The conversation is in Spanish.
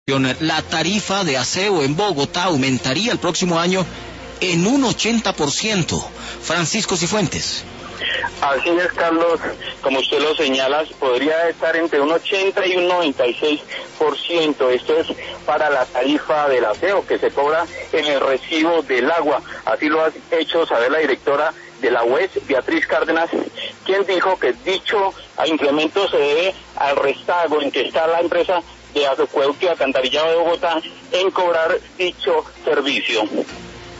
La tarifa de aseo en Bogotá aumentaría el próximo año en un 80%. Francisco Cifuentes. Así es, Carlos, como usted lo señala, podría estar entre un 80 y un 96%. Esto es para la tarifa del aseo que se cobra en el recibo del agua. Así lo ha hecho saber la directora de la UES, Beatriz Cárdenas, quien dijo que dicho incremento se debe al rezago en que está la empresa de acueducto y alcantarillado de Bogotá en cobrar dicho servicio.